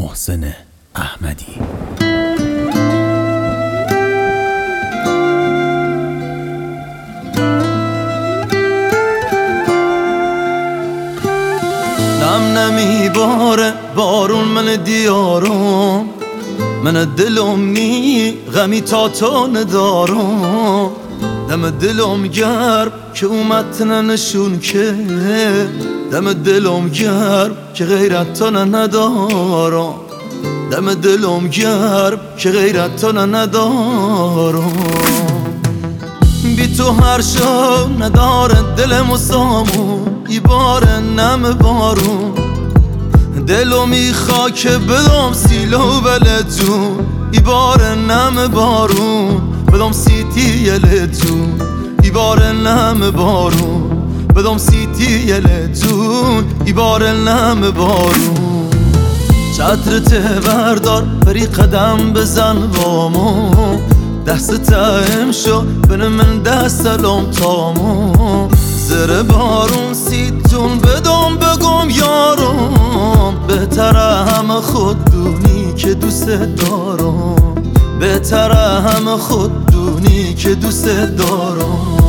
محسن احمدی. میباره بارون من دیارم، من دلم نی غمی تا تو ندارم. دم دلم گرم که اومد نشون که دم دلم گرم که غیرت تو ندارم. دم دلم گرم که غیرت تو ندارم. بی تو هر شو نداره دلم و سامون ای باره نم بارون. دلو میخوا که بدم سیلو بلتون ای باره نم بارون. بدم سیتی یلتون ای باره نم بارون. بدم سیتی یلتون ای باره نم بارون. چترت بردار بری قدم بزن بامو، دست تایم شو بن من دست سلام تامو. زر بارون سیتون بدم بگم یارم، بهتره همه خود دونی که دوست دارم. بهتره همه خود دونی که دوست دارم.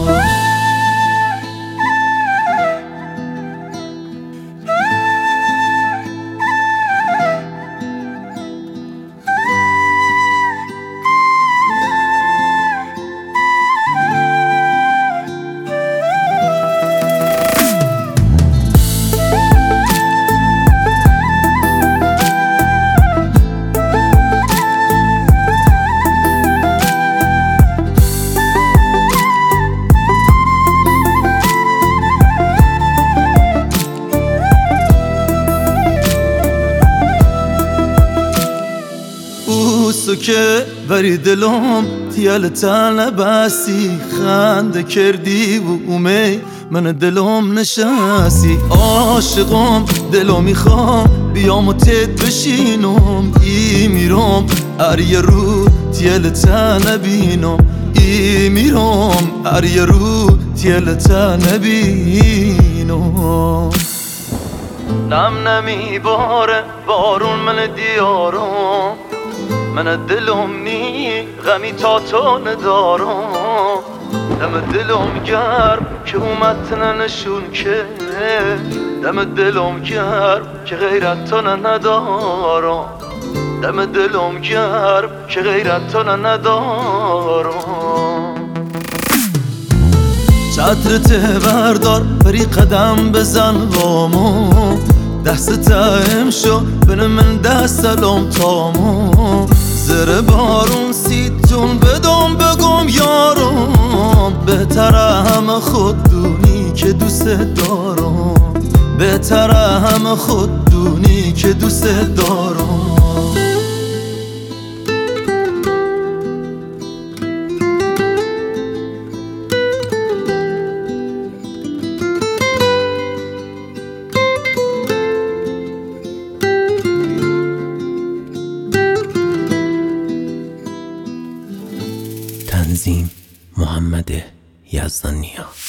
تو که بری دلم تیال تن بسی خنده کردی و اومی من دلم نشستی. عاشقم دلو میخوام بیام و تت بشینم. ای میرم هر یه رو تیال تن بینم. ای میرم هر یه رو تیال تن بینم. نم نمیباره بارون من دیارم، من دلم نی غمی تا تو ندارم. دم دلم گرم که اومد نشون که دم دلم گرم که غیرت تو ندارم. دم دلم گرم که غیرت تو ندارم. چترت بردار بری قدم بزن بامو، دست تایم شو بن من دست سلام تامو. زر بارون سیتون بدم بگم یارم، بهتره همه خود دونی که دوست دارم. بهتره همه خود دونی که دوست دارم. تنظیم محمد یزدانیا.